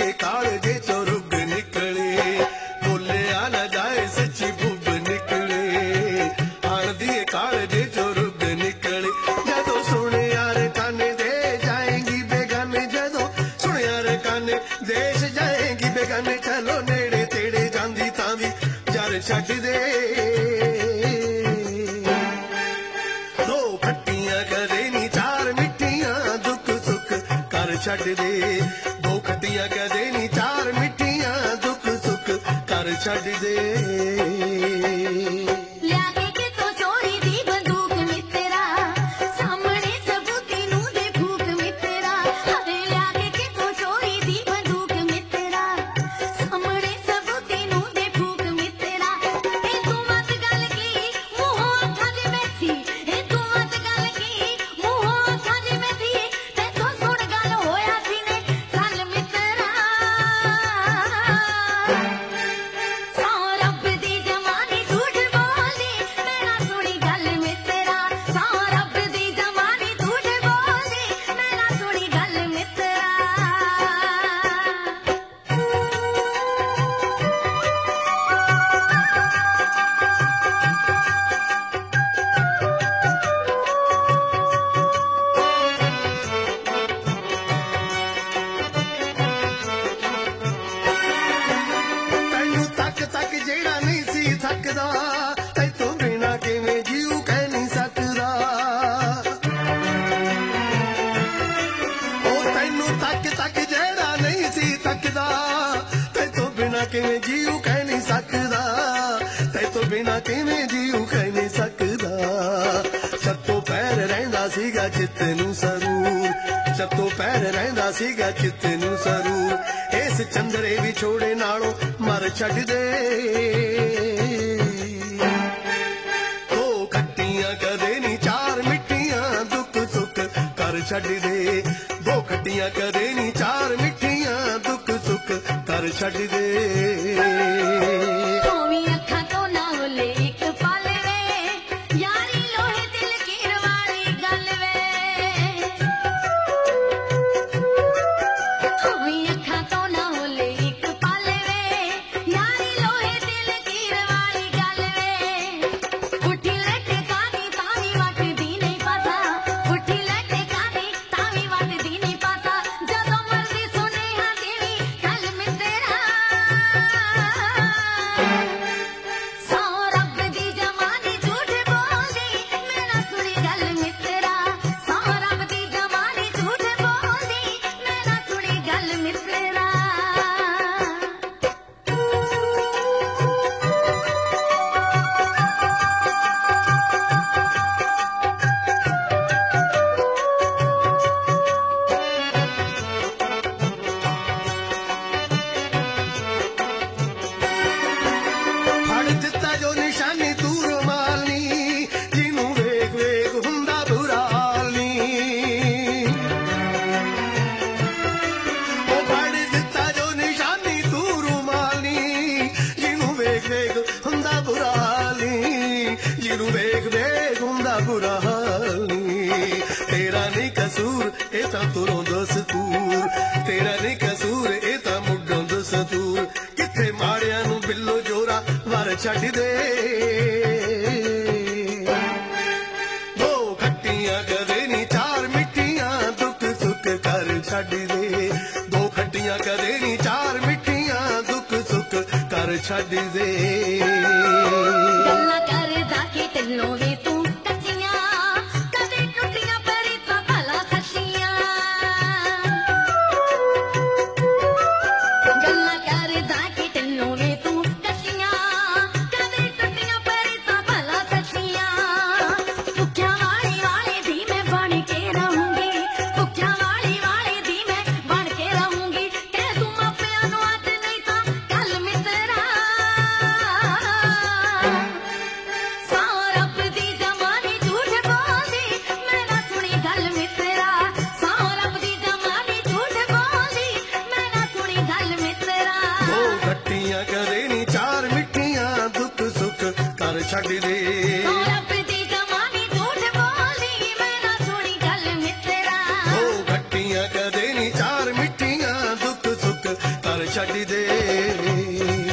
कालजे चो रुग निकले बोलिया न जाए सच्ची बुब निकले हाण दिए कालजे चो रुग निकले जदों सुने यार काने दे जाएंगी बेगाने जदों सुने यार काने देश जाएंगी बेगाने चलो नेड़े तेड़े जांदी तां वी जर छड्ड दे दो खट्टियां कदे नी चार मिठियां दुख सुख कर छड्ड दे दो खट्टियां कदे नी चार मिठियां दुख सुख कर छड्ड दे ਕਿਵੇਂ ਜੀਉ ਕਹਿ ਨਹੀਂ ਸਕਦਾ ਤੈਥੋਂ ਬਿਨਾ ਕਿਵੇਂ ਜੀਉ ਕਹਿ ਨਹੀਂ ਸਕਦਾ ਸੱਤੋਂ ਪੈਰ ਰਹਿੰਦਾ ਸੀਗਾ ਚਿੱਤ ਨੂੰ ਸਰੂਰ ਸੱਤੋਂ ਪੈਰ ਰਹਿੰਦਾ ਸੀਗਾ ਚਿੱਤ ਨੂੰ ਸਰੂਰ ਇਸ ਚੰਦਰੇ ਵਿਛੋੜੇ ਨਾਲੋਂ ਮਰ ਛੱਡ ਦੇ ਦੋ ਖੱਟੀਆਂ ਕਦੇ ਨਹੀਂ ਚਾਰ ਮਿੱਠੀਆਂ ਦੁੱਖ ਸੁੱਖ ਕਰ ਛੱਡ ਦੇ ਦੋ ਖੱਟੀਆਂ ਕਦੇ ਨਹੀਂ ਚਾਰ ਮਿੱਠੀਆਂ ਦੁੱਖ ਸੁੱਖ ਕਰ ਛੱਡ ਦੇ ਛੱਡ ਦੇ ਦੋ ਖੱਟੀਆਂ ਕਦੇ ਨਹੀਂ ਚਾਰ ਮਿੱਠੀਆਂ ਦੁੱਖ ਸੁੱਖ ਕਰ ਛੱਡ ਦੇ ਦੋ ਖੱਟੀਆਂ ਕਦੇ ਨਹੀਂ ਚਾਰ ਮਿੱਠੀਆਂ ਦੁੱਖ ਸੁੱਖ ਕਰ ਛੱਡ ਦੇ ਗੱਲਾਂ ਕਰਦਾ ਕਿ ਤੈਨੂੰ ਵੀ ਤੂੰ ਕੱਚੀਆਂ ਕਦੇ ਟੁੱਟੀਆਂ ਪਰੀ ਤਾਂ ਭਲਾ ਸੱਚੀਆਂ ਗੱਲਾਂ ਕਰਦਾ ਕਿ ਤੈਨੂੰ ਵੀ ਤੂੰ ਛੱਡ ਦੇ ਰੱਬ ਦੀ ਜਮਾਨੀ ਝੂਠ ਬੋਲਦੀ ਮੈਂ ਨਾ ਸੁਣੀ ਗੱਲ ਮਿੱਤਰਾ ਦੋ ਖੱਟੀਆਂ ਕਦੇ ਨਹੀਂ ਚਾਰ ਮਿੱਠੀਆਂ ਦੁੱਖ ਸੁੱਖ ਛੱਡ ਦੇ।